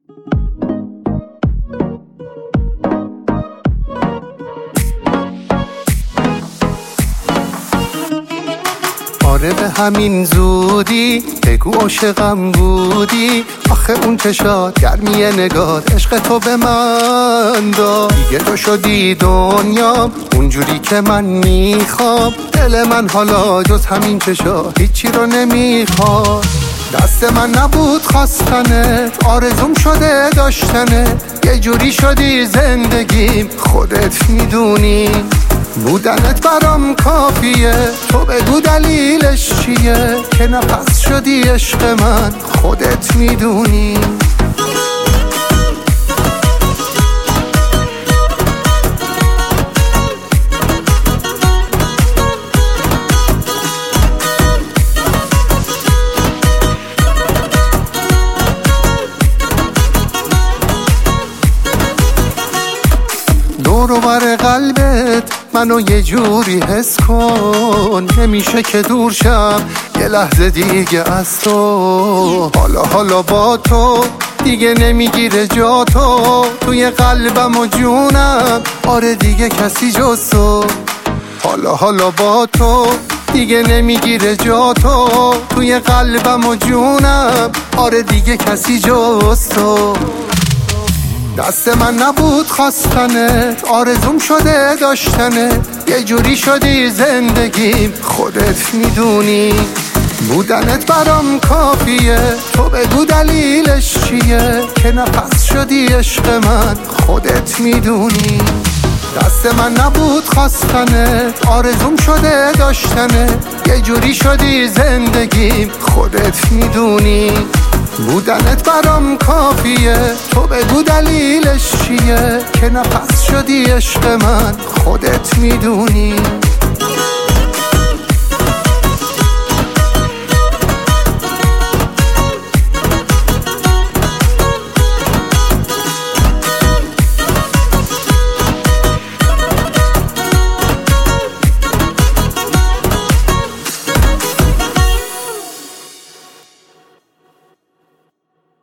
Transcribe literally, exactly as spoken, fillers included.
آره به همین زودی بگو عاشقم بودی، آخه اون چشات گرمی نگات عشق تو به من داد. دیگه تو شدی دنیام اونجوری که من میخوام، دل من حالا جز همین چشات هیچی رو نمیخواد. دست من نبود خواستنه، آرزوم شده داشتنه، یه جوری شدی زندگیم خودت میدونی. بودنت برام کافیه، تو بگو دلیلش چیه، که نفس شدی عشق من خودت میدونی. دور و بر قلبت منو یه جوری حس کن، نمیشه که دور شم یه لحظه دیگه از تو. حالا حالا با تو دیگه نمیگیره جا تو، توی قلبم و جونم آره دیگه کسی جز تو. حالا حالا با تو دیگه نمیگیره جا تو، توی قلبم و جونم آره دیگه کسی جز تو. دست من نبود خواستنه، آرزوم شده داشتنه، یه جوری شدی زندگیم خودت میدونی. بودنت برام کافیه، تو بگو دلیلش چیه، که نفس شدی عشق من خودت میدونی. دست من نبود خواستنه، آرزوم شده داشتنه، یه جوری شدی زندگیم خودت میدونی. بودنت برام کافیه، تو بگو دلیلش چیه، که نفس شدی عشق من خودت میدونی.